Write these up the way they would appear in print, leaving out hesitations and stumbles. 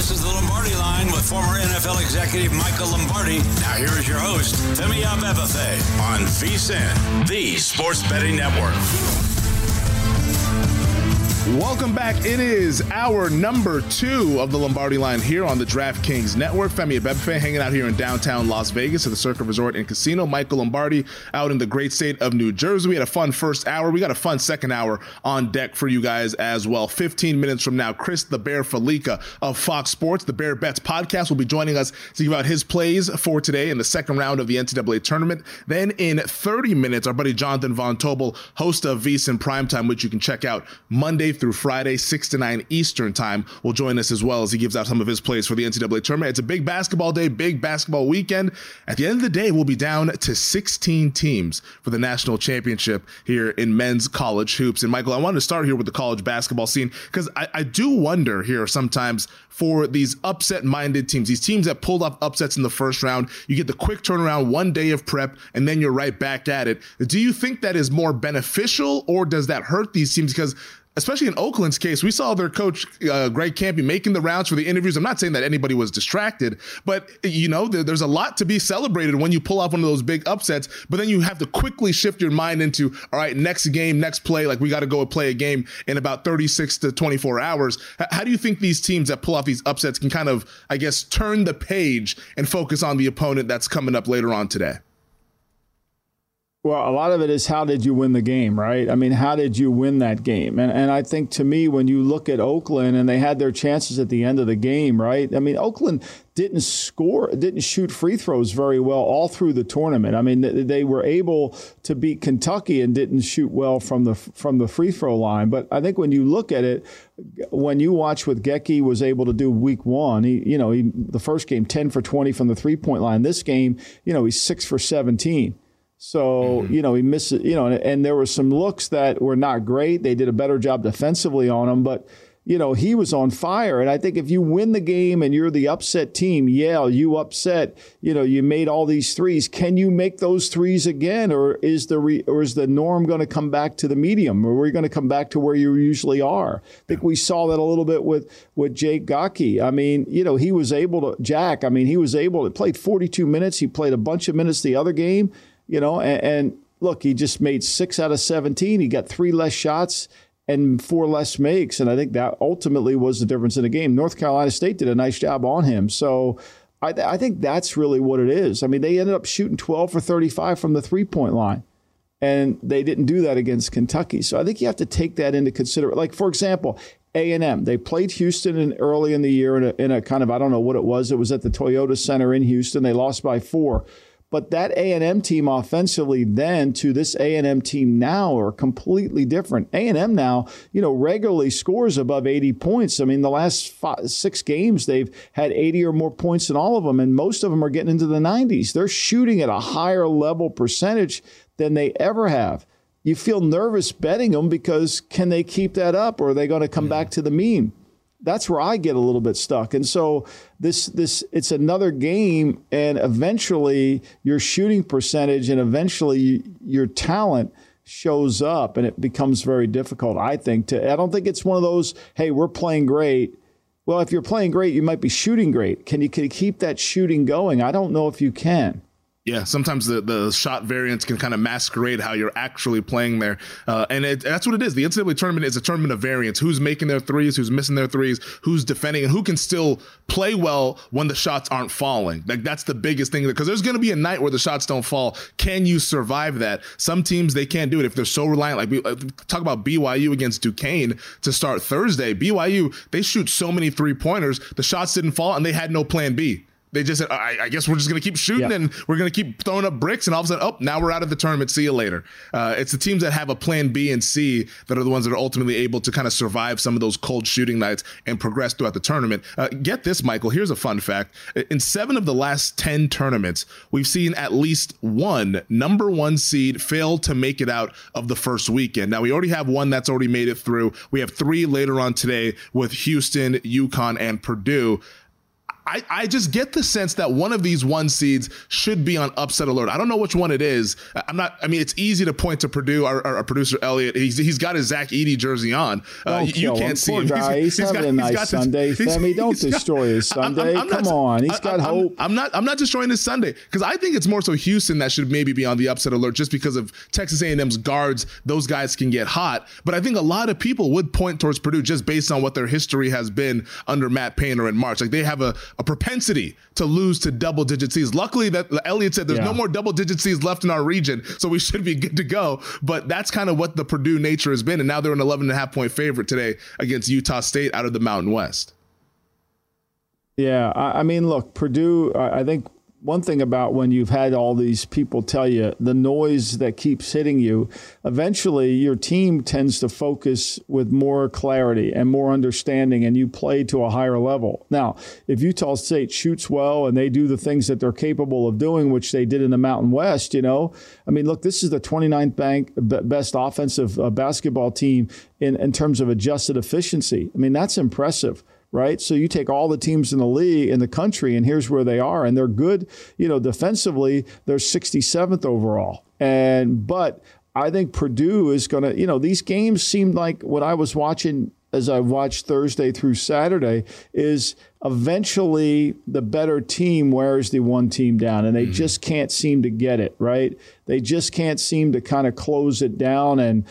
This is the Lombardi Line with former NFL executive Michael Lombardi. Now here is your host, Femi Abebefe, on VSiN, the Sports Betting Network. Welcome back. It is hour number 2 of the Lombardi Line here on the DraftKings Network. Femi Abebefe hanging out here in downtown Las Vegas at the Circa Resort and Casino. Michael Lombardi out in the great state of New Jersey. We had a fun first hour. We got a fun second hour on deck for you guys as well. 15 minutes from now, Chris the Bear Felica of Fox Sports, the Bear Bets podcast, will be joining us to give out his plays for today in the second round of the NCAA tournament. Then in 30 minutes, our buddy Jonathan Von Tobel, host of VSiN Primetime, which you can check out Monday through Friday, 6 to 9 Eastern time, will join us as well as he gives out some of his plays for the NCAA tournament. It's a big basketball day, big basketball weekend. At the end of the day, we'll be down to 16 teams for the national championship here in men's college hoops. And Michael, I wanted to start here with the college basketball scene because I do wonder here sometimes for these upset-minded teams, these teams that pulled off upsets in the first round. You get the quick turnaround, one day of prep, and then you're right back at it. Do you think that is more beneficial, or does that hurt these teams? Because especially in Oakland's case, we saw their coach, Greg Kampe, making the rounds for the interviews. I'm not saying that anybody was distracted, but, you know, there's a lot to be celebrated when you pull off one of those big upsets, but then you have to quickly shift your mind into, all right, next game, next play, like we got to go and play a game in about 36 to 24 hours. How do you think these teams that pull off these upsets can kind of, I guess, turn the page and focus on the opponent that's coming up later on today? Well, a lot of it is how did you win the game, right? I mean, how did you win that game? And I think to me, when you look at Oakland and they had their chances at the end of the game, right? I mean, Oakland didn't shoot free throws very well all through the tournament. I mean, they were able to beat Kentucky and didn't shoot well from the free throw line. But I think when you look at it, when you watch what Gecki was able to do week one, he the first game 10 for 20 from the 3-point line. This game, he's 6 for 17. So, he missed it, and there were some looks that were not great. They did a better job defensively on him, but, he was on fire. And I think if you win the game and you're the upset team, you upset, you made all these threes. Can you make those threes again? Or is the norm going to come back to the medium? Or are we going to come back to where you usually are? I think we saw that a little bit with Jake Gocke. I mean, he was able to play 42 minutes. He played a bunch of minutes the other game. And look, he just made 6 out of 17. He got 3 less shots and 4 less makes. And I think that ultimately was the difference in the game. North Carolina State did a nice job on him. So I think that's really what it is. I mean, they ended up shooting 12 for 35 from the 3-point line. And they didn't do that against Kentucky. So I think you have to take that into consideration. Like, for example, A&M. They played Houston early in the year in a kind of, I don't know what it was. It was at the Toyota Center in Houston. They lost by 4. But that A&M team offensively then to this A&M team now are completely different. A&M now, regularly scores above 80 points. I mean, the last 6 games, they've had 80 or more points in all of them, and most of them are getting into the 90s. They're shooting at a higher level percentage than they ever have. You feel nervous betting them because can they keep that up, or are they going to come back to the mean? That's where I get a little bit stuck. And so it's another game, and eventually your shooting percentage and eventually your talent shows up, and it becomes very difficult, I think. I don't think it's one of those, hey, we're playing great. Well, if you're playing great, you might be shooting great. Can you keep that shooting going? I don't know if you can. Yeah, sometimes the shot variance can kind of masquerade how you're actually playing there. And that's what it is. The NCAA tournament is a tournament of variance. Who's making their threes, who's missing their threes, who's defending, and who can still play well when the shots aren't falling. Like, that's the biggest thing, because there's going to be a night where the shots don't fall. Can you survive that? Some teams, they can't do it if they're so reliant. Like, talk about BYU against Duquesne to start Thursday. BYU, they shoot so many three-pointers, the shots didn't fall, and they had no plan B. They just said, I guess we're just going to keep shooting and we're going to keep throwing up bricks. And all of a sudden, now we're out of the tournament. See you later. It's the teams that have a plan B and C that are the ones that are ultimately able to kind of survive some of those cold shooting nights and progress throughout the tournament. Get this, Michael. Here's a fun fact. In 7 of the last 10 tournaments, we've seen at least one number 1 seed fail to make it out of the first weekend. Now, we already have one that's already made it through. We have 3 later on today with Houston, UConn, and Purdue. I just get the sense that one of these 1 seeds should be on upset alert. I don't know which one it is. It's easy to point to Purdue. Our producer Elliot, he's got his Zach Edey jersey on. You can't see him. He's having a nice Sunday. Femi, don't destroy his Sunday. Come on, he's got hope. I'm not destroying his Sunday, because I think it's more so Houston that should maybe be on the upset alert, just because of Texas A&M's guards. Those guys can get hot, but I think a lot of people would point towards Purdue just based on what their history has been under Matt Painter in March. Like, they have a propensity to lose to double-digit seeds. Luckily, that Elliot said there's no more double-digit seeds left in our region, so we should be good to go. But that's kind of what the Purdue nature has been, and now they're an 11.5-point favorite today against Utah State out of the Mountain West. Yeah, I mean, look, Purdue, I think one thing about when you've had all these people tell you the noise that keeps hitting you, eventually your team tends to focus with more clarity and more understanding, and you play to a higher level. Now, if Utah State shoots well and they do the things that they're capable of doing, which they did in the Mountain West, look, this is the 29th best offensive basketball team in terms of adjusted efficiency. I mean, that's impressive. Right. So you take all the teams in the league, in the country, and here's where they are. And they're good. Defensively, they're 67th overall. But I think Purdue is going to, these games seemed like what I was watching as I watched Thursday through Saturday is eventually the better team wears the one team down, and they just can't seem to get it. Right. They just can't seem to kind of close it down. And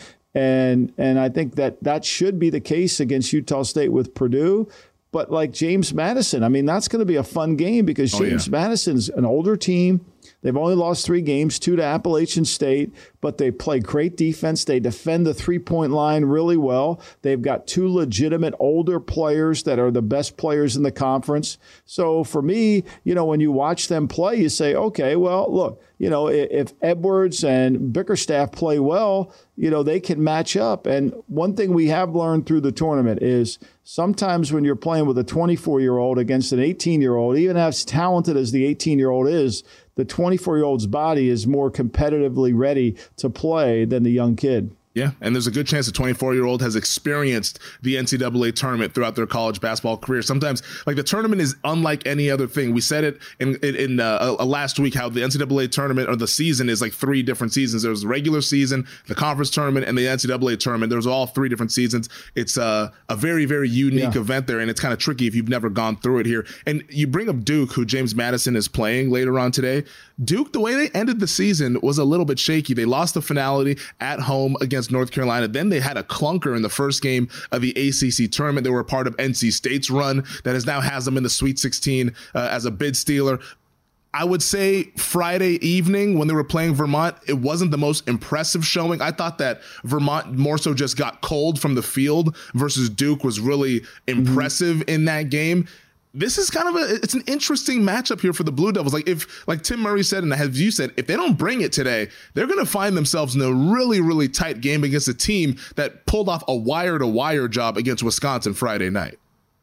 I think that should be the case against Utah State with Purdue. But like James Madison, I mean, that's going to be a fun game because James Madison's an older team. They've only lost 3 games, 2 to Appalachian State, but they play great defense. They defend the three-point line really well. They've got 2 legitimate older players that are the best players in the conference. So for me, when you watch them play, you say, okay, well, look, if Edwards and Bickerstaff play well, they can match up. And one thing we have learned through the tournament is sometimes when you're playing with a 24-year-old against an 18-year-old, even as talented as the 18-year-old is, the 24-year-old's body is more competitively ready to play than the young kid. Yeah, and there's a good chance the 24-year-old has experienced the NCAA tournament throughout their college basketball career. Sometimes, like, the tournament is unlike any other thing. We said it in last week, how the NCAA tournament or the season is like 3 different seasons. There's the regular season, the conference tournament, and the NCAA tournament. There's all 3 different seasons. It's a very, very unique event there, and it's kind of tricky if you've never gone through it here. And you bring up Duke, who James Madison is playing later on today. Duke, the way they ended the season was a little bit shaky. They lost the finality at home against North Carolina. Then they had a clunker in the first game of the ACC tournament. They were a part of NC State's run that now has them in the Sweet 16 as a bid stealer. I would say Friday evening when they were playing Vermont, it wasn't the most impressive showing. I thought that Vermont more so just got cold from the field versus Duke was really impressive in that game. This is kind of it's an interesting matchup here for the Blue Devils. Like Tim Murray said, and as you said, if they don't bring it today, they're going to find themselves in a really, really tight game against a team that pulled off a wire-to-wire job against Wisconsin Friday night.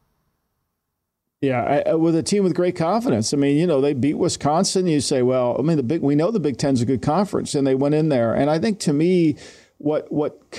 Yeah, with a team with great confidence. I mean, they beat Wisconsin. You say, well, I mean, we know the Big Ten's a good conference, and they went in there. And I think to me, what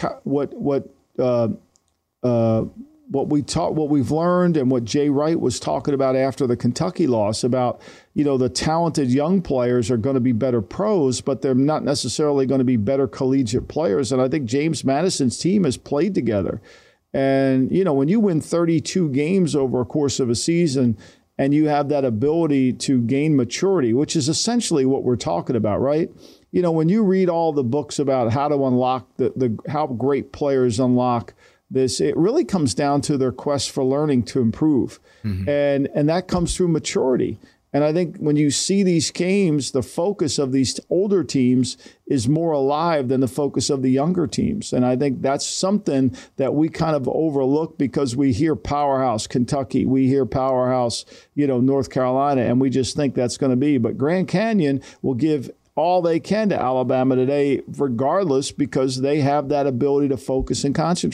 we've learned and what Jay Wright was talking about after the Kentucky loss about, the talented young players are going to be better pros, but they're not necessarily going to be better collegiate players. And I think James Madison's team has played together. And, when you win 32 games over a course of a season and you have that ability to gain maturity, which is essentially what we're talking about, right? When you read all the books about how to unlock how great players unlock this, it really comes down to their quest for learning to improve. And that comes through maturity. And I think when you see these games, the focus of these older teams is more alive than the focus of the younger teams. And I think that's something that we kind of overlook because we hear powerhouse Kentucky, we hear powerhouse, North Carolina, and we just think that's going to be. But Grand Canyon will give all they can to Alabama today, regardless, because they have that ability to focus and concentrate.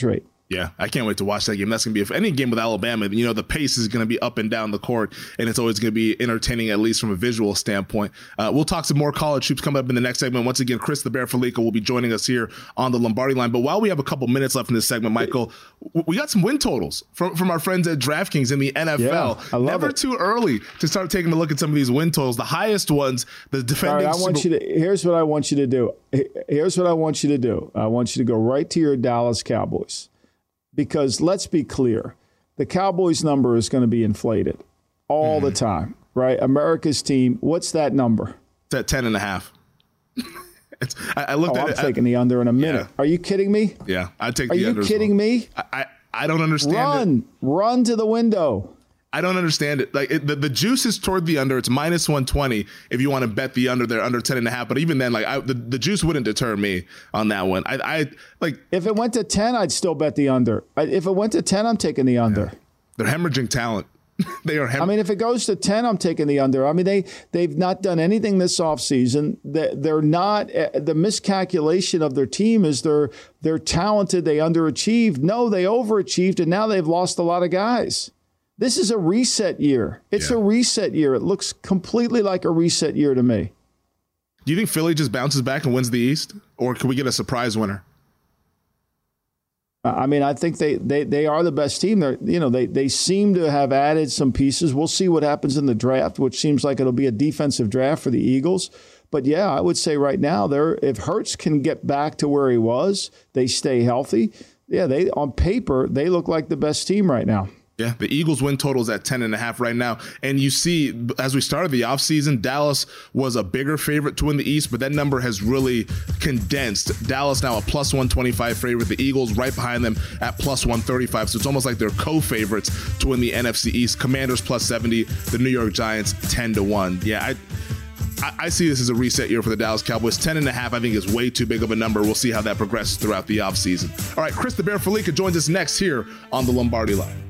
Yeah, I can't wait to watch that game. That's going to be, if any game with Alabama, the pace is going to be up and down the court, and it's always going to be entertaining, at least from a visual standpoint. We'll talk some more college hoops coming up in the next segment. Once again, Chris the Bear Felica will be joining us here on the Lombardi Line. But while we have a couple minutes left in this segment, Michael, we got some win totals from our friends at DraftKings in the NFL. Yeah, I love Never it. Too early to start taking a look at some of these win totals. The highest ones, the defending. Here's what I want you to do. I want you to go right to your Dallas Cowboys. Because let's be clear, the Cowboys number is going to be inflated all the time, right? America's team, what's that number? It's at 10.5. I looked at I'm it. taking the under in a minute. Yeah. Are you kidding me? Yeah, I'd take the under. Are you kidding me? I don't understand it. Run to the window. I don't understand it. Like the juice is toward the under. It's minus 120 if you want to bet the under. They're under 10.5. But even then, the juice wouldn't deter me on that one. I if it went to 10, I'd still bet the under. If it went to 10, I'm taking the under. Yeah. They're hemorrhaging talent. They are. If it goes to 10, I'm taking the under. They've not done anything this offseason. They're not. The miscalculation of their team is they're talented. They underachieved. No, they overachieved, and now they've lost a lot of guys. This is a reset year. It's a reset year. It looks completely like a reset year to me. Do you think Philly just bounces back and wins the East? Or can we get a surprise winner? I think they are the best team. They seem to have added some pieces. We'll see what happens in the draft, which seems like it'll be a defensive draft for the Eagles. But, yeah, I would say right now, if Hurts can get back to where he was, they stay healthy. Yeah, on paper, they look like the best team right now. Yeah, the Eagles win total is at 10.5 right now. And you see, as we started the offseason, Dallas was a bigger favorite to win the East, but that number has really condensed. Dallas now a plus 125 favorite. The Eagles right behind them at plus 135. So it's almost like they're co-favorites to win the NFC East. Commanders plus 70. The New York Giants 10-1. Yeah, I see this as a reset year for the Dallas Cowboys. 10.5, I think, is way too big of a number. We'll see how that progresses throughout the offseason. All right, Chris the Bear Felica joins us next here on the Lombardi Line.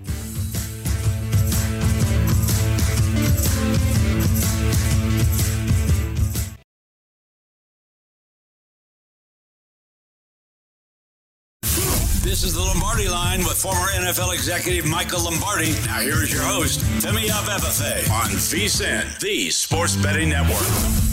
This is the Lombardi Line with former NFL executive Michael Lombardi. Now here is your host, Femi Abebefe, on VSiN, the Sports Betting Network.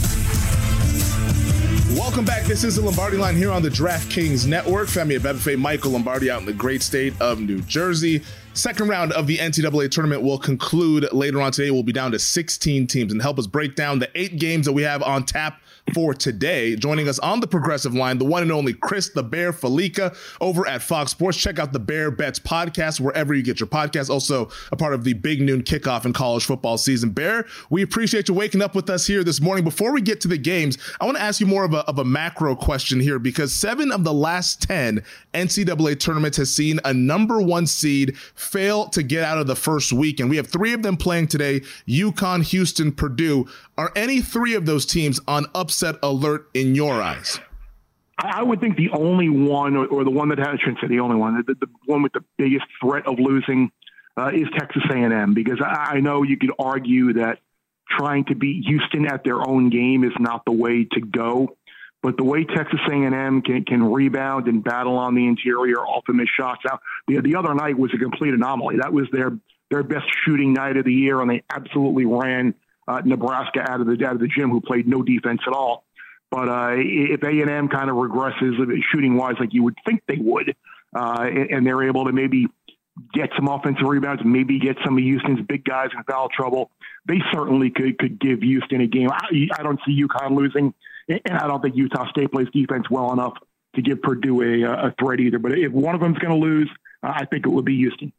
Welcome back. This is the Lombardi Line here on the DraftKings Network. Femi Abebefe, Michael Lombardi out in the great state of New Jersey. Second round of the NCAA tournament will conclude later on today. We'll be down to 16 teams, and help us break down the 8 games that we have on tap for today. Joining us on the Progressive Line, the one and only Chris the Bear Felica over at Fox Sports. Check out the Bear Bets podcast wherever you get your podcasts. Also a part of the Big Noon kickoff in college football season. Bear, we appreciate you waking up with us here this morning. Before we get to the games, I want to ask you more of a macro question here, because 7 of the last 10 NCAA tournaments has seen a number 1 seed fail to get out of the first week. And we have 3 of them playing today: UConn, Houston, Purdue. Are any 3 of those teams on upset alert in your eyes? I would think the only one, or the one that I shouldn't say the only one, the one with the biggest threat of losing is Texas A&M, because I know you could argue that trying to beat Houston at their own game is not the way to go. But the way Texas A&M can rebound and battle on the interior off the missed shots. Now, the other night was a complete anomaly. That was their best shooting night of the year, and they absolutely ran Nebraska out of the gym, who played no defense at all. But if A&M kind of regresses shooting-wise like you would think they would, and they're able to maybe get some offensive rebounds, maybe get some of Houston's big guys in foul trouble, they certainly could give Houston a game. I don't see UConn losing, and I don't think Utah State plays defense well enough to give Purdue a threat either. But if one of them's going to lose, I think it would be Houston.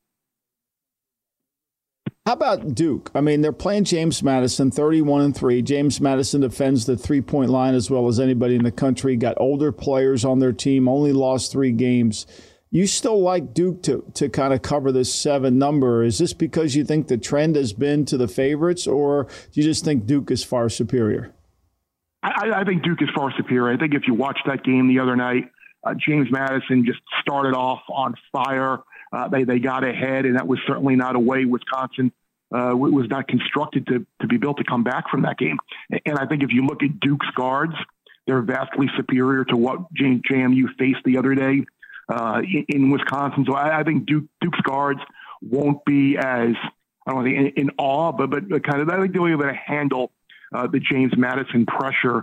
How about Duke? I mean, they're playing James Madison, 31-3. James Madison defends the three-point line as well as anybody in the country. Got older players on their team, only lost 3 games. You still like Duke to kind of cover this 7 number. Is this because you think the trend has been to the favorites, or do you just think Duke is far superior? I think Duke is far superior. I think if you watched that game the other night, James Madison just started off on fire. They got ahead, and that was certainly not a way Wisconsin was not constructed to be built to come back from that game. And I think if you look at Duke's guards, they're vastly superior to what JMU faced the other day. in Wisconsin. So I think Duke's guards won't be as, I don't want to say in awe, but kind of, I think they'll be able to handle the James Madison pressure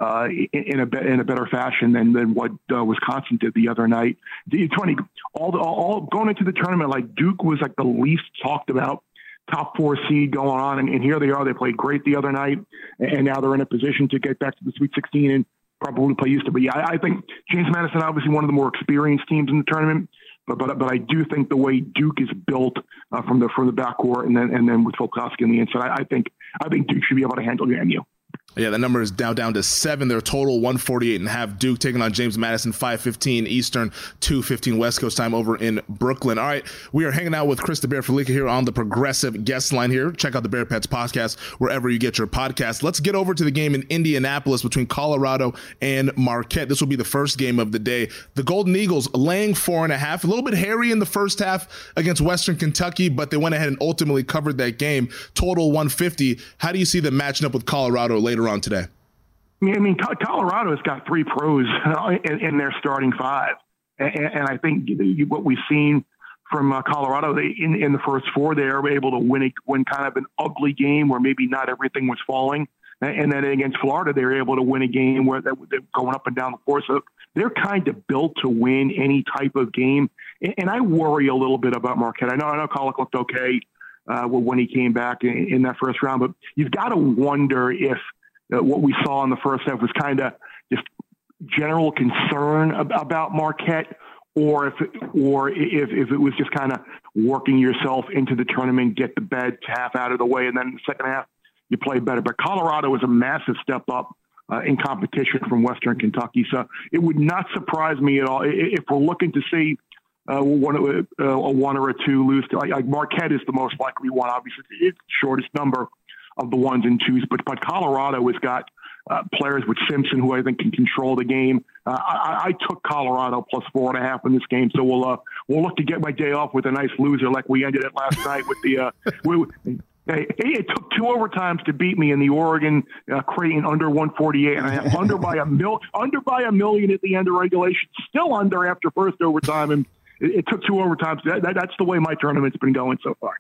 in a better fashion than what Wisconsin did the other night. It's funny, all going into the tournament, like Duke was like the least talked about top 4 seed going on, and here they are. They played great the other night, and now they're in a position to get back to the Sweet 16 and probably play Houston. But yeah, I think James Madison, obviously one of the more experienced teams in the tournament. But I do think the way Duke is built from the backcourt and then with Volkowski on the inside, I think Duke should be able to handle JMU. Yeah, that number is now down to 7. Their total 148.5. Duke taking on James Madison, 5:15 Eastern, 2:15 West Coast time over in Brooklyn. All right, we are hanging out with Chris the Bear Fallica here on the Progressive Guest Line here. Check out the Bear Pets podcast wherever you get your podcast. Let's get over to the game in Indianapolis between Colorado and Marquette. This will be the first game of the day. The Golden Eagles laying 4.5. A little bit hairy in the first half against Western Kentucky, but they went ahead and ultimately covered that game. Total 150. How do you see them matching up with Colorado later on today? I mean, Colorado has got 3 pros in their starting 5. And I think what we've seen from Colorado in the first 4, they were able to win kind of an ugly game where maybe not everything was falling. And then against Florida, they were able to win a game where they're going up and down the floor. So they're kind of built to win any type of game. And I worry a little bit about Marquette. I know Collick looked okay when he came back in that first round, but you've got to wonder if what we saw in the first half was kind of just general concern about Marquette, or if it was just kind of working yourself into the tournament, get the bad half out of the way, and then in the second half you play better. But Colorado was a massive step up in competition from Western Kentucky, so it would not surprise me at all if we're looking to see a 1 or a 2 lose. Like Marquette is the most likely one. Obviously, it's the shortest number of the 1s and 2s, but Colorado has got players with Simpson who I think can control the game. I took Colorado plus 4.5 in this game, so we'll look to get my day off with a nice loser like we ended it last night with the. It took 2 overtimes to beat me in the Oregon Creighton under 148, and I am under by a million at the end of regulation, still under after first overtime, and it took 2 overtimes. That's the way my tournament's been going so far.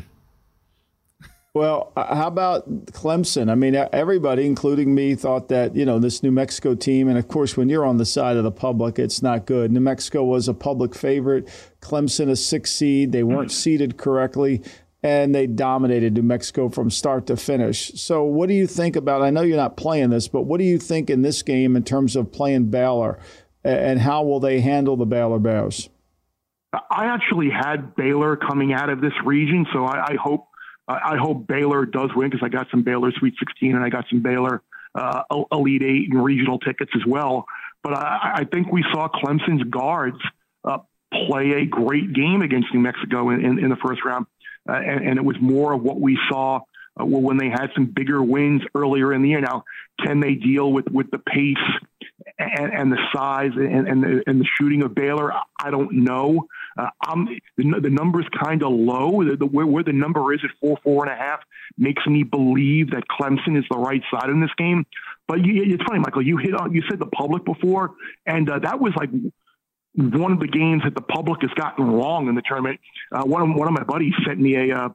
Well, how about Clemson? I mean, everybody, including me, thought that, this New Mexico team, and of course, when you're on the side of the public, it's not good. New Mexico was a public favorite. Clemson, a 6 seed. They weren't seeded correctly, and they dominated New Mexico from start to finish. So what do you think about, I know you're not playing this, but what do you think in this game in terms of playing Baylor, and how will they handle the Baylor Bears? I actually had Baylor coming out of this region, so I hope Baylor does win, because I got some Baylor Sweet 16 and I got some Baylor Elite 8 and regional tickets as well. But I think we saw Clemson's guards play a great game against New Mexico in the first round. And it was more of what we saw when they had some bigger wins earlier in the year. Now, can they deal with the pace and the size and the shooting of Baylor? I don't know. The number's kind of low. Where the number is at 4.5 makes me believe that Clemson is the right side in this game. But it's funny, Michael. You said the public before, and that was like one of the games that the public has gotten wrong in the tournament. One of my buddies sent me a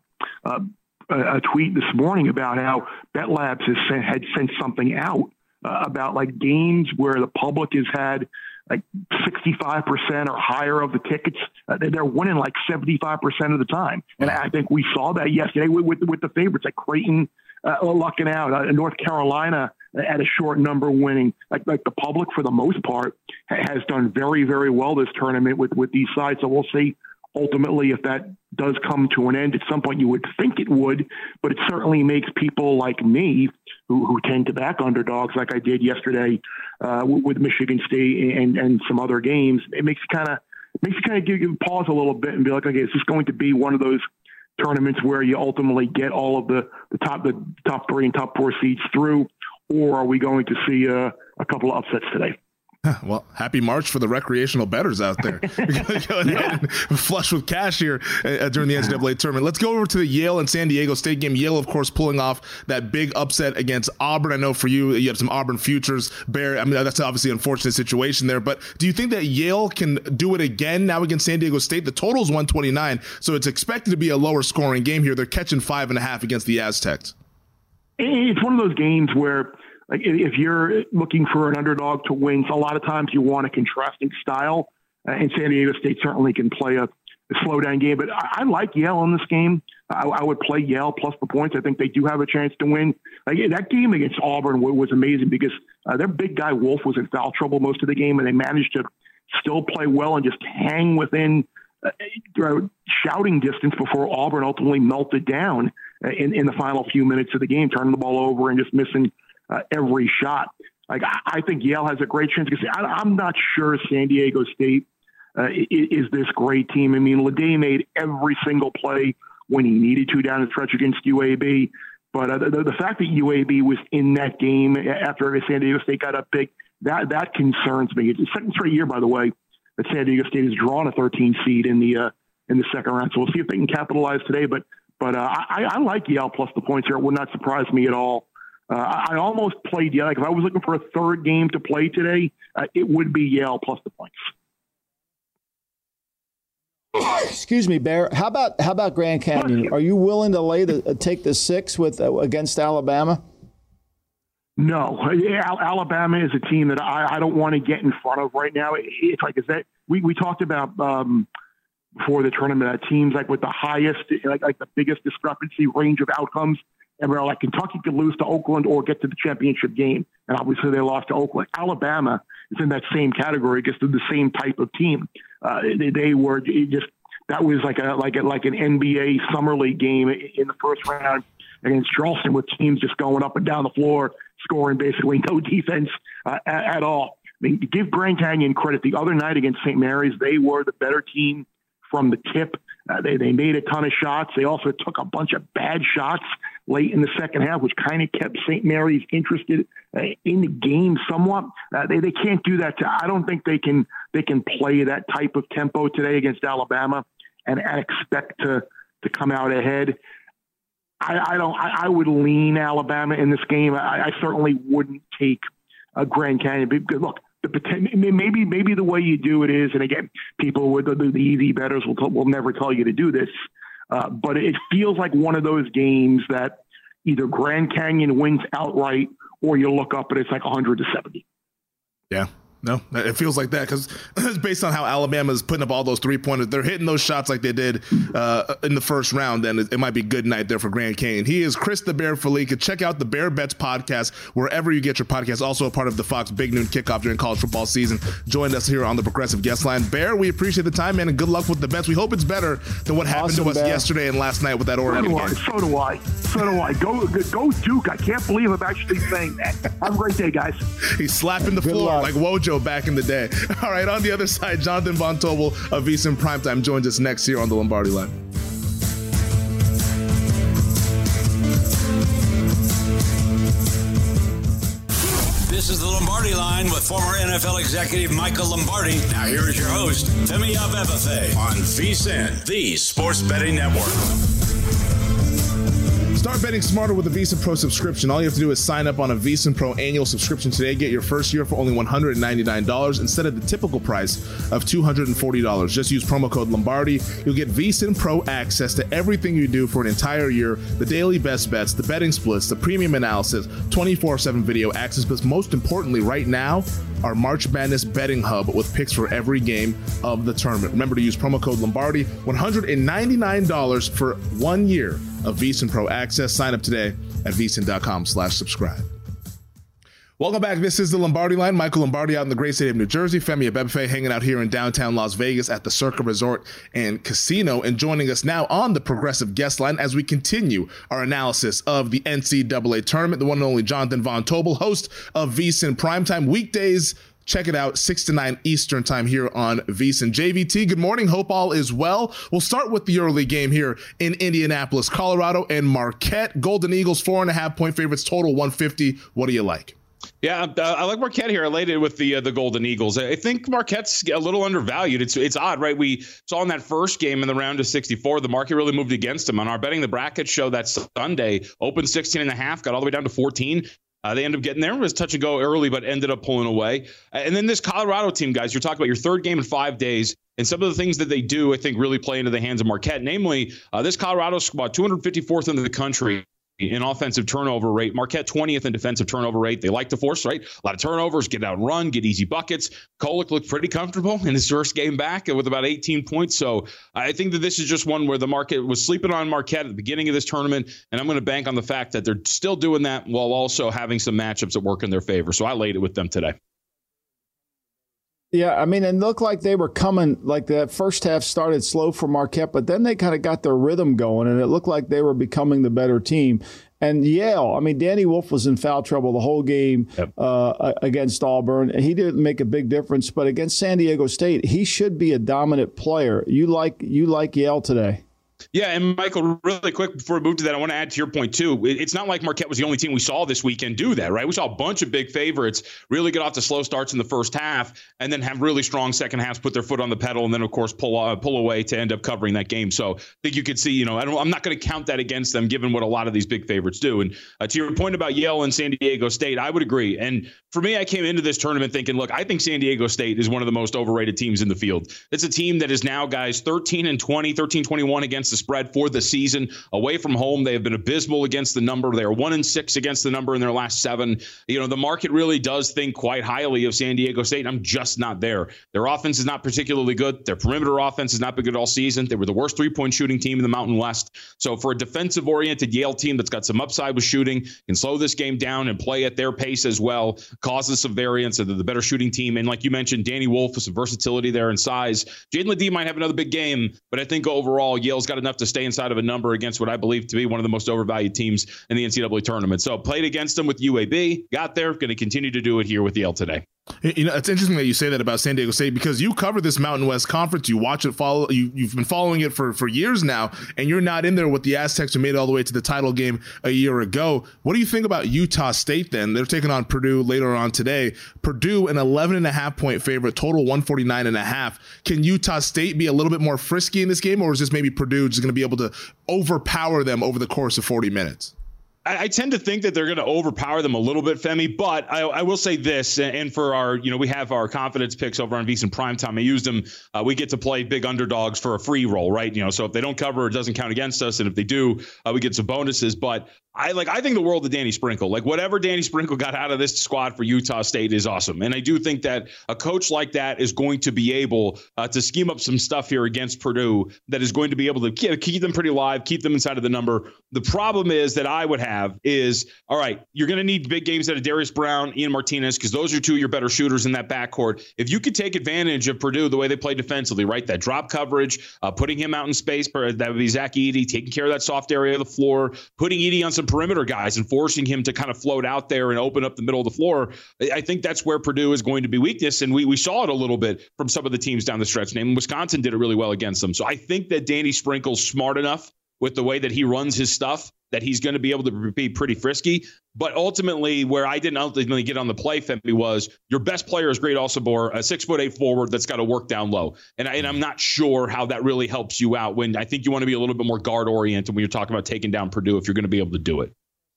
tweet this morning about how BetLabs had sent something out about like games where the public has had like 65% or higher of the tickets. They're winning like 75% of the time. And I think we saw that yesterday with the favorites, like Creighton lucking out, North Carolina at a short number winning. Like the public, for the most part, has done very, very well this tournament with these sides. So we'll see ultimately if that does come to an end. At some point you would think it would, but it certainly makes people like me who tend to back underdogs like I did yesterday with Michigan State and some other games. It makes you kind of give you pause a little bit and be like, okay, is this going to be one of those tournaments where you ultimately get all of the top 3 and top 4 seeds through, or are we going to see a couple of upsets today? Well, happy March for the recreational bettors out there. Going ahead and flush with cash here during the NCAA tournament. Let's go over to the Yale and San Diego State game. Yale, of course, pulling off that big upset against Auburn. I know for you have some Auburn futures. Bear, I mean, that's obviously an unfortunate situation there. But do you think that Yale can do it again now against San Diego State? The total's 129, so it's expected to be a lower scoring game here. They're catching 5.5 against the Aztecs. It's one of those games where, like, if you're looking for an underdog to win, so a lot of times you want a contrasting style, and San Diego State certainly can play a slow down game. But I like Yale in this game. I would play Yale plus the points. I think they do have a chance to win. Like, that game against Auburn was amazing because their big guy Wolf was in foul trouble most of the game, and they managed to still play well and just hang within shouting distance before Auburn ultimately melted down in the final few minutes of the game, turning the ball over and just missing every shot. Like, I think Yale has a great chance because I'm not sure San Diego State is this great team. I mean, Leday made every single play when he needed to down the stretch against UAB. But the fact that UAB was in that game after San Diego State got up big, that concerns me. It's the second straight year, by the way, that San Diego State has drawn a 13 seed in the second round. So we'll see if they can capitalize today. But I like Yale plus the points here. It would not surprise me at all. I almost played Yale. Like, if I was looking for a third game to play today, it would be Yale plus the points. Excuse me, Bear. How about Grand Canyon? Are you willing to take the 6 against Alabama? No, Alabama is a team that I don't want to get in front of right now. It's like, is that we talked about before the tournament teams like with the highest, like the biggest discrepancy range of outcomes. And we're like, Kentucky could lose to Oakland or get to the championship game. And obviously they lost to Oakland. Alabama is in that same category because they're the same type of team. They were just, that was like an NBA summer league game in the first round against Charleston with teams just going up and down the floor, scoring basically no defense at all. I mean, give Grand Canyon credit. The other night against St. Mary's, they were the better team from the tip. They made a ton of shots. They also took a bunch of bad shots late in the second half, which kind of kept St. Mary's interested in the game somewhat. They can't do that. I don't think they can play that type of tempo today against Alabama and expect to come out ahead. I would lean Alabama in this game. I certainly wouldn't take a Grand Canyon. Because look, maybe the way you do it is, and again, people with the easy bettors will never tell you to do this, but it feels like one of those games that either Grand Canyon wins outright or you look up and it's like 100-70. Yeah. No, it feels like that because it's based on how Alabama is putting up all those 3-pointers. They're hitting those shots like they did in the first round, and it might be good night there for Grand Canyon. He is Chris the Bear Fallica. Check out the Bear Bets podcast wherever you get your podcast. Also a part of the Fox Big Noon Kickoff during college football season. Joined us here on the Progressive Guest Line. Bear, we appreciate the time, man, and good luck with the bets. We hope it's better than what happened to us yesterday and last night with that Oregon game. So do I. Go Duke. I can't believe I'm actually saying that. Have a great day, guys. He's slapping the floor like Wojo back in the day. All right, on the other side, Jonathan Von Tobel of VSiN Primetime joins us next here on the Lombardi Line. This is the Lombardi Line with former NFL executive Michael Lombardi. Now here is your host, Femi Abebefe, on VSiN, the Sports Betting Network. Start betting smarter with a VSiN Pro subscription. All you have to do is sign up on a VSiN Pro annual subscription today. Get your first year for only $199 instead of the typical price of $240. Just use promo code Lombardi. You'll get VSiN Pro access to everything you do for an entire year. The daily best bets, the betting splits, the premium analysis, 24/7 video access, but most importantly right now, our March Madness betting hub with picks for every game of the tournament. Remember to use promo code Lombardi. $199 for 1 year of VSiN Pro access. Sign up today at VSiN.com/subscribe. Welcome back. This is the Lombardi Line. Michael Lombardi out in the great state of New Jersey. Femi Abebefe hanging out here in downtown Las Vegas at the Circa Resort and Casino, and joining us now on the Progressive Guest Line as we continue our analysis of the NCAA tournament. The one and only Jonathan Von Tobel, host of VSiN Primetime weekdays. Check it out, 6 to 9 Eastern time here on VSiN. JVT, good morning. Hope all is well. We'll start with the early game here in Indianapolis, Colorado, and Marquette. Golden Eagles, 4.5 point favorites, total 150. What do you like? Yeah, I like Marquette here. I laid it with the Golden Eagles. I think Marquette's a little undervalued. It's odd, right? We saw in that first game in the round of 64, the market really moved against them. On our Betting the Bracket show that Sunday, opened 16.5, got all the way down to 14. They ended up getting there. It was touch and go early, but ended up pulling away. And then this Colorado team, guys, you're talking about your third game in 5 days. And some of the things that they do, I think, really play into the hands of Marquette. Namely, this Colorado squad, 254th in the country in offensive turnover rate. Marquette 20th in defensive turnover rate. They like to force, right? A lot of turnovers, get out and run, get easy buckets. Kolek looked pretty comfortable in his first game back with about 18 points. So I think that this is just one where the market was sleeping on Marquette at the beginning of this tournament, and I'm going to bank on the fact that they're still doing that while also having some matchups that work in their favor. So I laid it with them today. Yeah, I mean, it looked like they were coming, like the first half started slow for Marquette, but then they kind of got their rhythm going, and it looked like they were becoming the better team. And Yale, I mean, Danny Wolf was in foul trouble the whole game against Auburn. He didn't make a big difference, but against San Diego State, he should be a dominant player. You like Yale today? Yeah, and Michael, really quick before we move to that, I want to add to your point, too. It's not like Marquette was the only team we saw this weekend do that, right? We saw a bunch of big favorites really get off to slow starts in the first half and then have really strong second halves, put their foot on the pedal, and then, of course, pull away to end up covering that game. So I think you could see, I'm not going to count that against them, given what a lot of these big favorites do. And to your point about Yale and San Diego State, I would agree. And for me, I came into this tournament thinking, look, I think San Diego State is one of the most overrated teams in the field. It's a team that is now, guys, 13-20, 13-21 against the spread for the season. Away from home, they have been abysmal against the number. They are 1-6 against the number in their last 7. The market really does think quite highly of San Diego State. I'm just not there. Their offense is not particularly good. Their perimeter offense has not been good all season. They were the worst three-point shooting team in the Mountain West. So for a defensive-oriented Yale team that's got some upside with shooting, can slow this game down and play at their pace as well, causes some variance, and the better shooting team. And like you mentioned, Danny Wolf with some versatility there and size. Jaden Ledee might have another big game, but I think overall Yale's got enough to stay inside of a number against what I believe to be one of the most overvalued teams in the NCAA tournament. So played against them with UAB, got there, going to continue to do it here with Yale today. It's interesting that you say that about San Diego State, because you cover this Mountain West Conference. You watch it, you've been following it for years now, and you're not in there with the Aztecs who made it all the way to the title game a year ago. What do you think about Utah State then? They're taking on Purdue later on today. Purdue, an 11.5 point favorite, total 149.5. Can Utah State be a little bit more frisky in this game, or is this maybe Purdue just going to be able to overpower them over the course of 40 minutes? I tend to think that they're going to overpower them a little bit, Femi, but I will say this, and for our, we have our confidence picks over on VSiN Primetime. I use them. We get to play big underdogs for a free roll, right? So if they don't cover, it doesn't count against us, and if they do, we get some bonuses. But I think the world of Danny Sprinkle. Like, whatever Danny Sprinkle got out of this squad for Utah State is awesome. And I do think that a coach like that is going to be able to scheme up some stuff here against Purdue that is going to be able to keep them pretty live, keep them inside of the number. The problem is that I would have is, all right, you're going to need big games out of Darius Brown, Ian Martinez, because those are two of your better shooters in that backcourt. If you could take advantage of Purdue, the way they play defensively, right, that drop coverage, putting him out in space, that would be Zach Edey, taking care of that soft area of the floor, putting Edey on some perimeter guys and forcing him to kind of float out there and open up the middle of the floor. I think that's where Purdue is going to be weakness. And we saw it a little bit from some of the teams down the stretch. Namely, Wisconsin did it really well against them. So I think that Danny Sprinkle's smart enough with the way that he runs his stuff that he's going to be able to be pretty frisky. But ultimately, where I didn't ultimately get on the play, Femi, was your best player is Great Alcibor, a 6'8" forward that's got to work down low. And I'm not sure how that really helps you out when I think you want to be a little bit more guard-oriented when you're talking about taking down Purdue if you're going to be able to do it.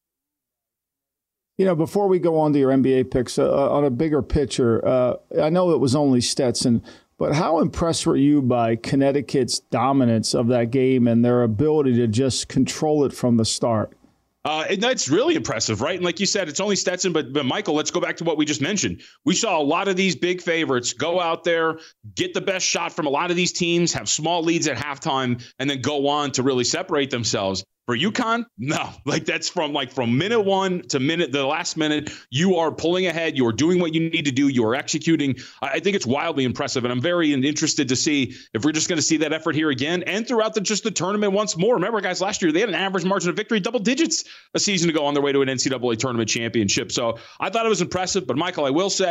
Before we go on to your NBA picks, on a bigger picture, I know it was only Stetson, but how impressed were you by Connecticut's dominance of that game and their ability to just control it from the start? That's really impressive, right? And like you said, it's only Stetson, but Michael, let's go back to what we just mentioned. We saw a lot of these big favorites go out there, get the best shot from a lot of these teams, have small leads at halftime, and then go on to really separate themselves. For UConn, no. That's from minute one to the last minute, you are pulling ahead. You are doing what you need to do. You are executing. I think it's wildly impressive, and I'm very interested to see if we're just going to see that effort here again and throughout the tournament once more. Remember, guys, last year they had an average margin of victory, double digits, a season ago on their way to an NCAA tournament championship. So I thought it was impressive. But, Michael, I will say,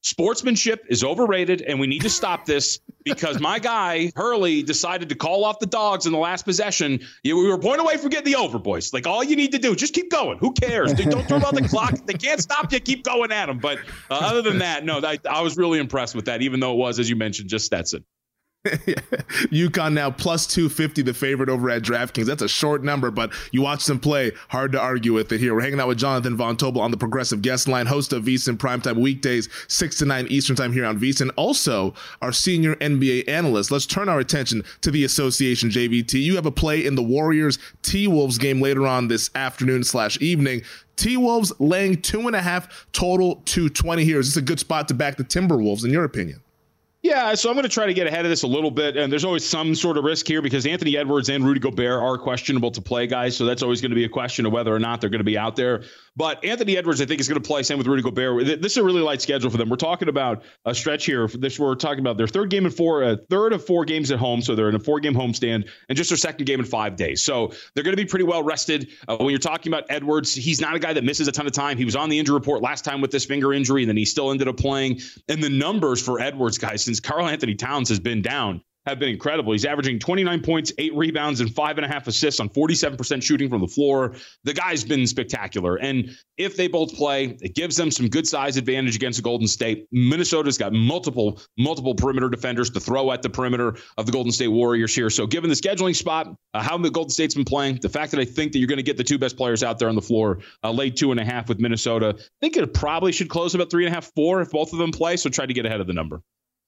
Sportsmanship is overrated, and we need to stop this because my guy, Hurley, decided to call off the dogs in the last possession. We were a point away from getting the over, boys. Like, all you need to do, just keep going. Who cares? Don't turn on the clock. They can't stop you. Keep going at them. But other than that, no, I was really impressed with that, even though it was, as you mentioned, just Stetson. UConn now plus 250, the favorite over at DraftKings. That's a short number, but you watch them play. Hard to argue with it here. We're hanging out with Jonathan Von Tobel on the Progressive Guest Line, host of VSiN Primetime weekdays, 6 to 9 Eastern Time here on VSiN. Also, our senior NBA analyst. Let's turn our attention to the association, JVT. You have a play in the Warriors T-Wolves game later on this afternoon/evening. T-Wolves laying 2.5 total, 220 here. Is this a good spot to back the Timberwolves, in your opinion? Yeah, so I'm going to try to get ahead of this a little bit, and there's always some sort of risk here because Anthony Edwards and Rudy Gobert are questionable to play, guys, so that's always going to be a question of whether or not they're going to be out there. But Anthony Edwards, I think, is going to play, same with Rudy Gobert. This is a really light schedule for them. We're talking about a stretch here. We're talking about their third of 4 games at home, so they're in a 4-game homestand, and just their second game in 5 days. So they're going to be pretty well rested. When you're talking about Edwards, he's not a guy that misses a ton of time. He was on the injury report last time with this finger injury, and then he still ended up playing. And the numbers for Edwards, guys, since Karl Anthony Towns has been down, have been incredible. He's averaging 29 points, 8 rebounds, and 5.5 assists on 47% shooting from the floor. The guy's been spectacular. And if they both play, it gives them some good size advantage against Golden State. Minnesota's got multiple perimeter defenders to throw at the perimeter of the Golden State Warriors here. So given the scheduling spot, how the Golden State's been playing, the fact that I think that you're going to get the 2 best players out there on the floor, laid 2.5 with Minnesota, I think it probably should close about 3.5, 4 if both of them play. So try to get ahead of the number.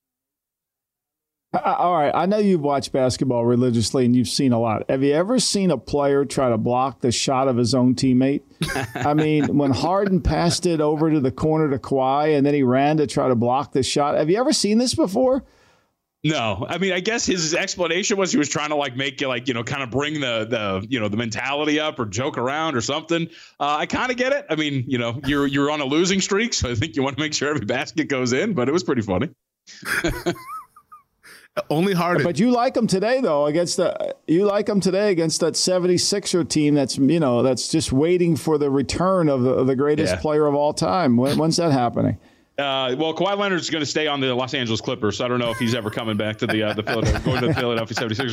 All right, I know you've watched basketball religiously and you've seen a lot. Have you ever seen a player try to block the shot of his own teammate? I mean, when Harden passed it over to the corner to Kawhi and then he ran to try to block the shot. Have you ever seen this before? No, I mean, I guess his explanation was he was trying to make it kind of bring the mentality up or joke around or something. I kind of get it. I mean, you're on a losing streak, so I think you want to make sure every basket goes in, but it was pretty funny. Only Harden. But you like them today, though, against that 76er team that's just waiting for the return of the greatest player of all time. When's that happening? Well, Kawhi Leonard's going to stay on the Los Angeles Clippers, so I don't know if he's ever coming back to the Philadelphia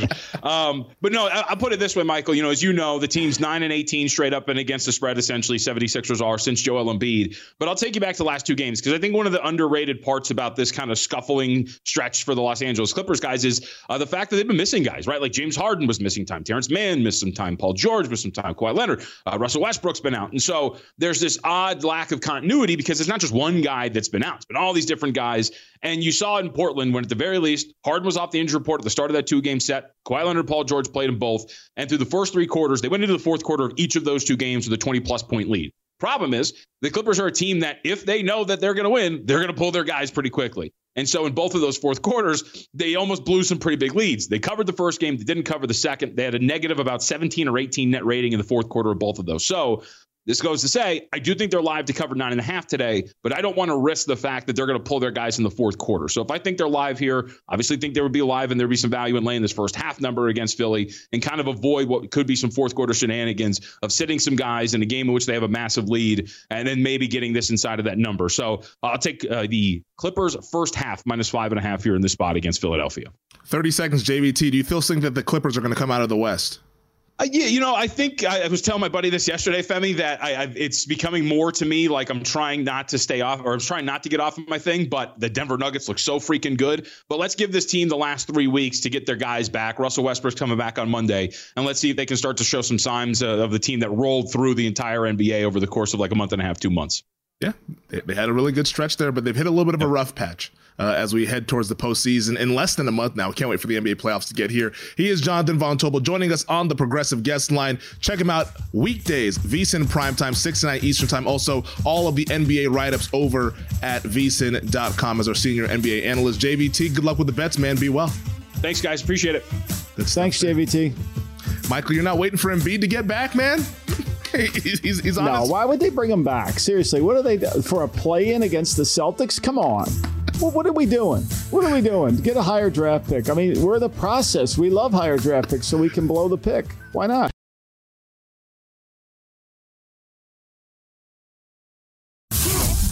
76ers. But no, I'll put it this way, Michael. As you know, the team's 9-18 straight up and against the spread, essentially, 76ers are since Joel Embiid. But I'll take you back to the last 2 games because I think one of the underrated parts about this kind of scuffling stretch for the Los Angeles Clippers guys is the fact that they've been missing guys, right? Like James Harden was missing time. Terrence Mann missed some time. Paul George missed some time. Kawhi Leonard. Russell Westbrook's been out. And so there's this odd lack of continuity because it's not just one guy that's been out. It's been all these different guys. And you saw it in Portland when, at the very least, Harden was off the injury report at the start of that 2-game set. Kawhi Leonard and Paul George played them both. And through the first 3 quarters, they went into the fourth quarter of each of those 2 games with a 20-plus point lead. Problem is, the Clippers are a team that if they know that they're going to win, they're going to pull their guys pretty quickly. And so in both of those fourth quarters, they almost blew some pretty big leads. They covered the first game. They didn't cover the second. They had a negative about 17 or 18 net rating in the fourth quarter of both of those. So this goes to say, I do think they're live to cover 9.5 today, but I don't want to risk the fact that they're going to pull their guys in the fourth quarter. So if I think they're live here, obviously think they would be live and there'd be some value in laying this first half number against Philly and kind of avoid what could be some fourth quarter shenanigans of sitting some guys in a game in which they have a massive lead and then maybe getting this inside of that number. So I'll take the Clippers first half -5.5 here in this spot against Philadelphia. 30 seconds, JVT. Do you still think that the Clippers are going to come out of the West? Yeah, I think I was telling my buddy this yesterday, Femi, that it's becoming more to me like I'm trying not to stay off, or I'm trying not to get off of my thing, but the Denver Nuggets look so freaking good. But let's give this team the last 3 weeks to get their guys back. Russell Westbrook's coming back on Monday, and let's see if they can start to show some signs of the team that rolled through the entire NBA over the course of like a month and a half, 2 months. Yeah, they had a really good stretch there, but they've hit a little bit of a rough patch as we head towards the postseason in less than a month now. Can't wait for the NBA playoffs to get here. He is Jonathan Von Tobel joining us on the Progressive Guest Line. Check him out weekdays, VSiN Primetime, 6 to 9 Eastern Time. Also, all of the NBA write-ups over at vsin.com as our senior NBA analyst. JVT, good luck with the bets, man. Be well. Thanks, guys. Appreciate it. Thanks, JVT. Michael, you're not waiting for Embiid to get back, man? He's no, why would they bring him back? Seriously, what are they for a play-in against the Celtics? Come on. What are we doing? Get a higher draft pick. I mean, we're the process. We love higher draft picks so we can blow the pick. Why not?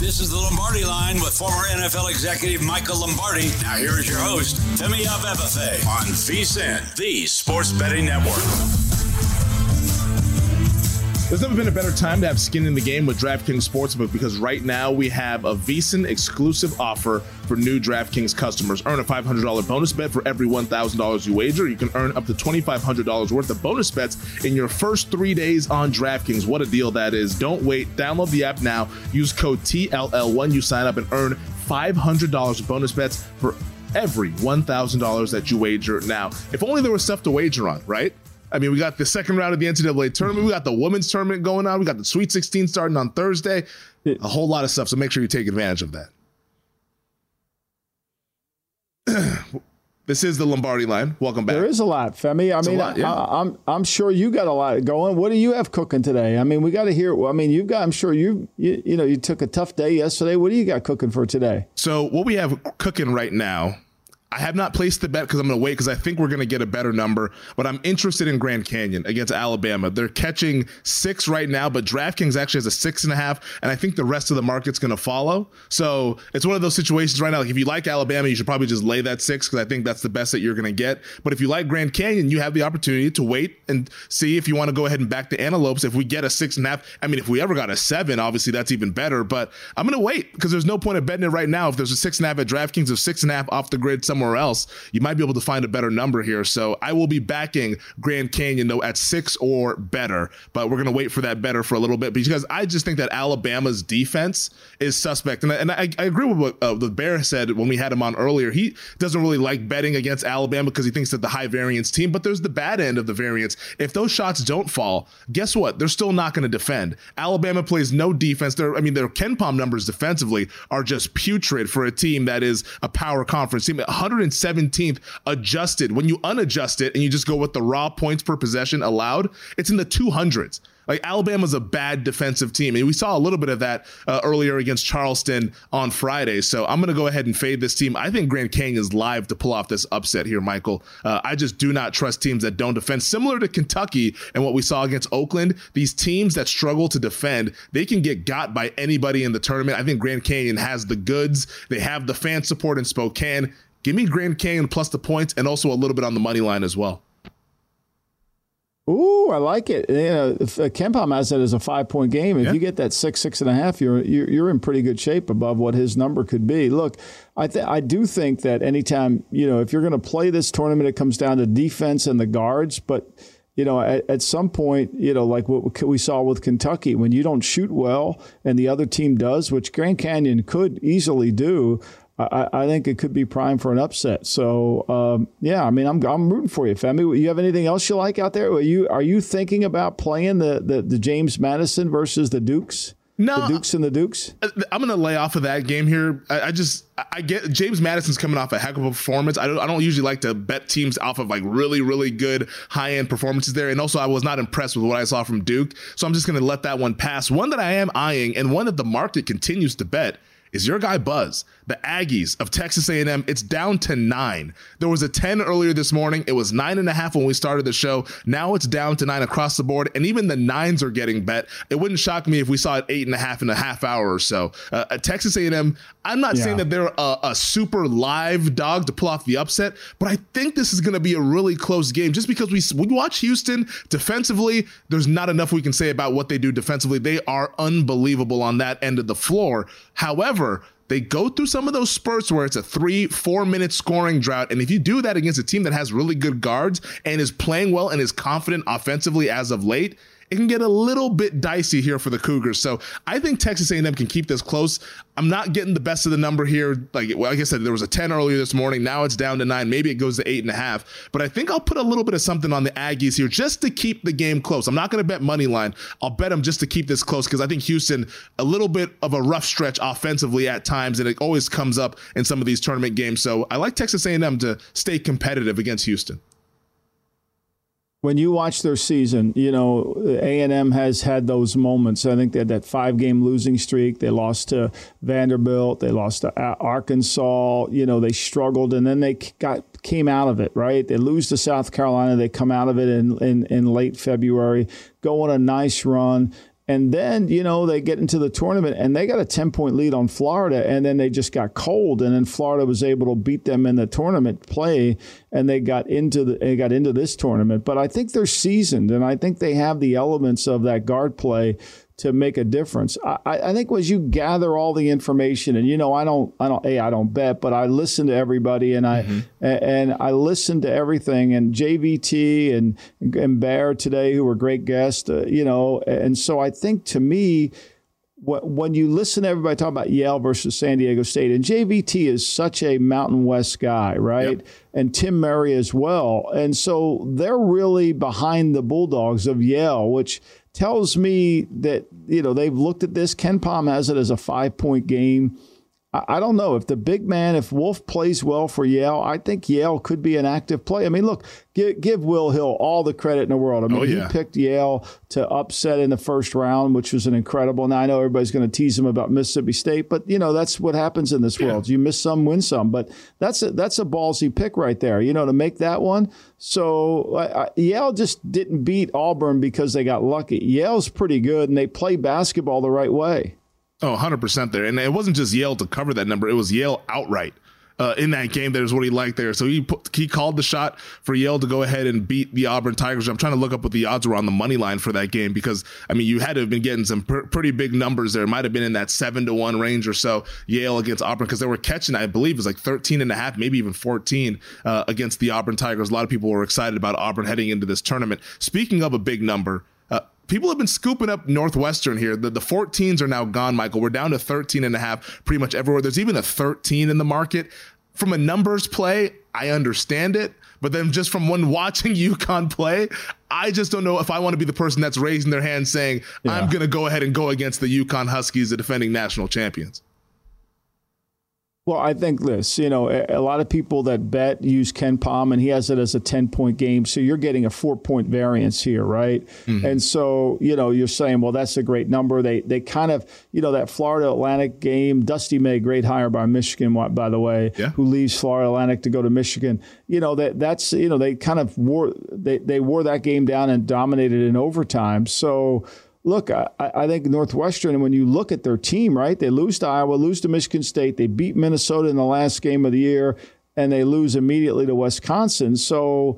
This is the Lombardi Line with former NFL executive Michael Lombardi. Now here is your host, Femi Abebefe, on VSiN, the Sports Betting Network. There's never been a better time to have skin in the game with DraftKings Sportsbook, because right now we have a VSiN exclusive offer for new DraftKings customers. Earn a $500 bonus bet for every $1,000 you wager. You can earn up to $2,500 worth of bonus bets in your first 3 days on DraftKings. What a deal that is. Don't wait. Download the app now. Use code TLL when you sign up and earn $500 of bonus bets for every $1,000 that you wager now. If only there was stuff to wager on, right? I mean, we got the second round of the NCAA tournament. We got the women's tournament going on. We got the Sweet 16 starting on Thursday. A whole lot of stuff. So make sure you take advantage of that. This is the Lombardi Line. Welcome back. There is a lot, Femi. I'm sure you got a lot going. What do you have cooking today? I mean, we got to hear. I mean, I'm sure you took a tough day yesterday. What do you got cooking for today? So what we have cooking right now, I have not placed the bet because I'm going to wait because I think we're going to get a better number, but I'm interested in Grand Canyon against Alabama. They're catching 6 right now, but DraftKings actually has a 6.5, and I think the rest of the market's going to follow. So it's one of those situations right now. Like, if you like Alabama, you should probably just lay that 6 because I think that's the best that you're going to get. But if you like Grand Canyon, you have the opportunity to wait and see if you want to go ahead and back the Antelopes. If we get a 6.5, I mean, if we ever got a 7, obviously that's even better, but I'm going to wait because there's no point of betting it right now. If there's a 6.5 at DraftKings or 6.5 off the grid somewhere else, you might be able to find a better number here. So I will be backing Grand Canyon, though, at 6 or better, but we're going to wait for that better for a little bit because I just think that Alabama's defense is suspect. And I agree with what the Bear said when we had him on earlier. He doesn't really like betting against Alabama because he thinks that the high variance team, but there's the bad end of the variance. If those shots don't fall, guess what? They're still not going to defend. Alabama plays no defense. Their KenPom numbers defensively are just putrid for a team that is a power conference team. 117th adjusted. When you unadjust it and you just go with the raw points per possession allowed, it's in the 200s. Like, Alabama's a bad defensive team. And we saw a little bit of that earlier against Charleston on Friday. So I'm going to go ahead and fade this team. I think Grand Canyon is live to pull off this upset here, Michael. I just do not trust teams that don't defend. Similar to Kentucky and what we saw against Oakland, these teams that struggle to defend, they can get got by anybody in the tournament. I think Grand Canyon has the goods. They have the fan support in Spokane. Give me Grand Canyon plus the points and also a little bit on the money line as well. Ooh, I like it. If KenPom has it as a 5-point game, if you get that 6.5, you're in pretty good shape above what his number could be. Look, I do think that anytime, if you're going to play this tournament, it comes down to defense and the guards. But, at some point, like what we saw with Kentucky, when you don't shoot well and the other team does, which Grand Canyon could easily do, I think it could be prime for an upset. So, I'm rooting for you, Femi. You have anything else you like out there? Are you thinking about playing the James Madison versus the Dukes? No, the Dukes and the Dukes. I'm going to lay off of that game here. I get James Madison's coming off a heck of a performance. I don't usually like to bet teams off of like really, really good high-end performances there. And also, I was not impressed with what I saw from Duke. So I'm just going to let that one pass. One that I am eyeing and one that the market continues to bet is your guy Buzz, the Aggies of Texas A&M. It's down to 9. There was a 10 earlier this morning. It was 9.5 when we started the show. Now it's down to 9 across the board, and even the 9s are getting bet. It wouldn't shock me if we saw it 8.5 in a half hour or so. At Texas A&M, I'm not saying that they're a super live dog to pull off the upset, but I think this is going to be a really close game just because we watch Houston defensively. There's not enough we can say about what they do defensively. They are unbelievable on that end of the floor. However, they go through some of those spurts where it's a 3-4 minute scoring drought. And if you do that against a team that has really good guards and is playing well and is confident offensively as of late, it can get a little bit dicey here for the Cougars. So I think Texas A&M can keep this close. I'm not getting the best of the number here. Like I said, there was a 10 earlier this morning. Now it's down to 9. Maybe it goes to 8.5. But I think I'll put a little bit of something on the Aggies here just to keep the game close. I'm not going to bet money line. I'll bet them just to keep this close because I think Houston, a little bit of a rough stretch offensively at times, and it always comes up in some of these tournament games. So I like Texas A&M to stay competitive against Houston. When you watch their season, A&M has had those moments. I think they had that 5-game losing streak. They lost to Vanderbilt. They lost to Arkansas. They struggled, and then they came out of it, right? They lose to South Carolina. They come out of it in late February, go on a nice run. And then, they get into the tournament and they got a 10-point lead on Florida, and then they just got cold. And then Florida was able to beat them in the tournament play, and they got into this tournament. But I think they're seasoned, and I think they have the elements of that guard play to make a difference. I think as you gather all the information, and I don't bet, but I listen to everybody, and I listen to everything, and JVT and Bear today, who were great guests, and so I think to me, when you listen to everybody talk about Yale versus San Diego State, and JVT is such a Mountain West guy, right? Yep. And Tim Murray as well, and so they're really behind the Bulldogs of Yale, which tells me that, they've looked at this. Ken Pom has it as a 5-point game. I don't know. If Wolf plays well for Yale, I think Yale could be an active play. I mean, look, give Will Hill all the credit in the world. I mean, he picked Yale to upset in the first round, which was an incredible. Now, I know everybody's going to tease him about Mississippi State, but, that's what happens in this world. You miss some, win some. But that's a ballsy pick right there, to make that one. So Yale just didn't beat Auburn because they got lucky. Yale's pretty good, and they play basketball the right way. Oh, 100% there. And it wasn't just Yale to cover that number. It was Yale outright in that game. There's what he liked there. So he called the shot for Yale to go ahead and beat the Auburn Tigers. I'm trying to look up what the odds were on the money line for that game, because, you had to have been getting some pretty big numbers there. It might have been in that 7-1 range or so, Yale against Auburn, because they were catching, I believe it was like 13.5, maybe even 14 against the Auburn Tigers. A lot of people were excited about Auburn heading into this tournament. Speaking of a big number, people have been scooping up Northwestern here. The 14s are now gone, Michael. We're down to 13.5 pretty much everywhere. There's even a 13 in the market. From a numbers play, I understand it. But then just from one watching UConn play, I just don't know if I want to be the person that's raising their hand saying, I'm going to go ahead and go against the UConn Huskies, the defending national champions. Well, I think this, a lot of people that bet use Ken Pom, and he has it as a 10-point game. So you're getting a 4-point variance here, right? Mm-hmm. And so, you're saying, well, that's a great number. They kind of, that Florida Atlantic game, Dusty May, great hire by Michigan, by the way, who leaves Florida Atlantic to go to Michigan. That's they kind of wore that game down and dominated in overtime. So, look, I think Northwestern, when you look at their team, right, they lose to Iowa, lose to Michigan State, they beat Minnesota in the last game of the year, and they lose immediately to Wisconsin. So,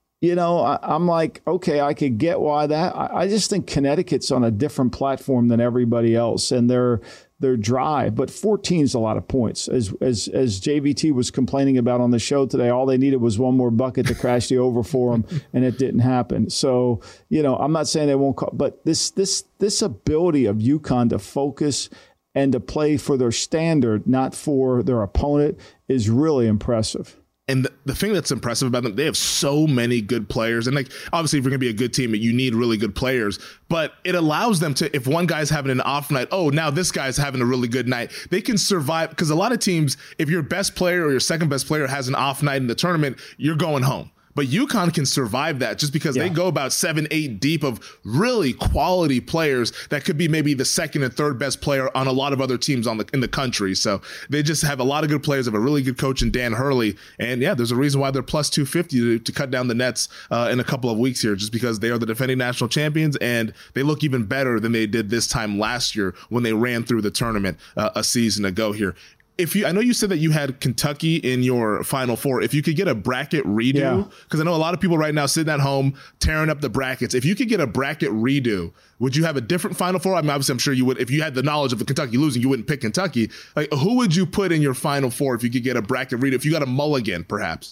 I'm like, okay, I could get why that. I just think Connecticut's on a different platform than everybody else, and they're dry. But 14 is a lot of points. As JVT was complaining about on the show today, all they needed was one more bucket to crash the over for them, and it didn't happen. So, I'm not saying they won't call, but this ability of UConn to focus and to play for their standard, not for their opponent, is really impressive. And the thing that's impressive about them, they have so many good players. And obviously, if you're going to be a good team, you need really good players. But it allows them to, if one guy's having an off night, now this guy's having a really good night. They can survive, because a lot of teams, if your best player or your second best player has an off night in the tournament, you're going home. But UConn can survive that just because they go about 7-8 deep of really quality players that could be maybe the second and third best player on a lot of other teams in the country. So they just have a lot of good players, have a really good coach in Dan Hurley. And there's a reason why they're plus 250 to cut down the nets in a couple of weeks here, just because they are the defending national champions and they look even better than they did this time last year when they ran through the tournament a season ago here. I know you said that you had Kentucky in your Final Four. If you could get a bracket redo, because I know a lot of people right now sitting at home tearing up the brackets. If you could get a bracket redo, would you have a different Final Four? I mean, obviously, I'm sure you would. If you had the knowledge of the Kentucky losing, you wouldn't pick Kentucky. Who would you put in your Final Four if you could get a bracket redo? If you got a mulligan, perhaps?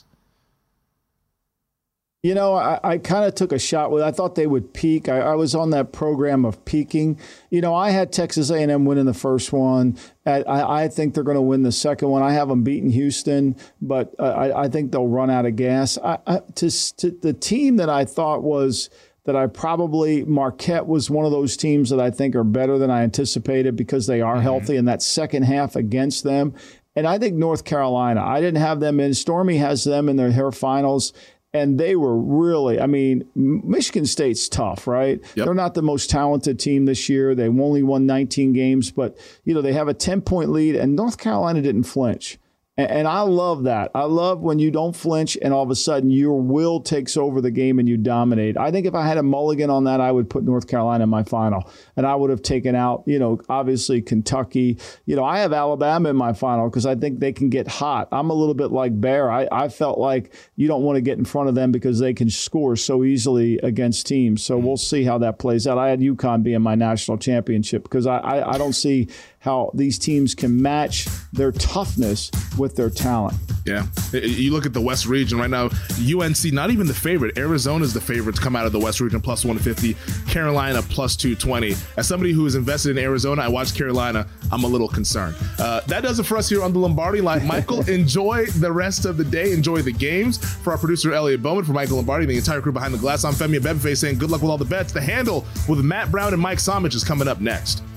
I kind of took a shot with. I thought they would peak. I was on that program of peaking. I had Texas A&M winning the first one. I think they're going to win the second one. I have them beating Houston, but I think they'll run out of gas. To the team that I thought was that Marquette was one of those teams that I think are better than I anticipated because they are healthy in that second half against them. And I think North Carolina, I didn't have them in. Stormy has them in their finals. And they were really, Michigan State's tough, right? Yep. They're not the most talented team this year. They only won 19 games, but, they have a 10-point lead, and North Carolina didn't flinch. And I love that. I love when you don't flinch and all of a sudden your will takes over the game and you dominate. I think if I had a mulligan on that, I would put North Carolina in my final. And I would have taken out, obviously Kentucky. I have Alabama in my final because I think they can get hot. I'm a little bit like Bear. I felt like you don't want to get in front of them because they can score so easily against teams. So we'll see how that plays out. I had UConn being my national championship because I don't see how these teams can match their toughness with their talent. Yeah. You look at the West region right now, UNC, not even the favorite. Arizona's the favorite to come out of the West region, plus 150. Carolina, plus 220. As somebody who is invested in Arizona, I watched Carolina. I'm a little concerned. That does it for us here on the Lombardi Line. Michael, enjoy the rest of the day. Enjoy the games. For our producer, Elliot Bowman, for Michael Lombardi, the entire crew behind the glass, I'm Femi Abebefe saying good luck with all the bets. The Handle with Matt Brown and Mike Somich is coming up next.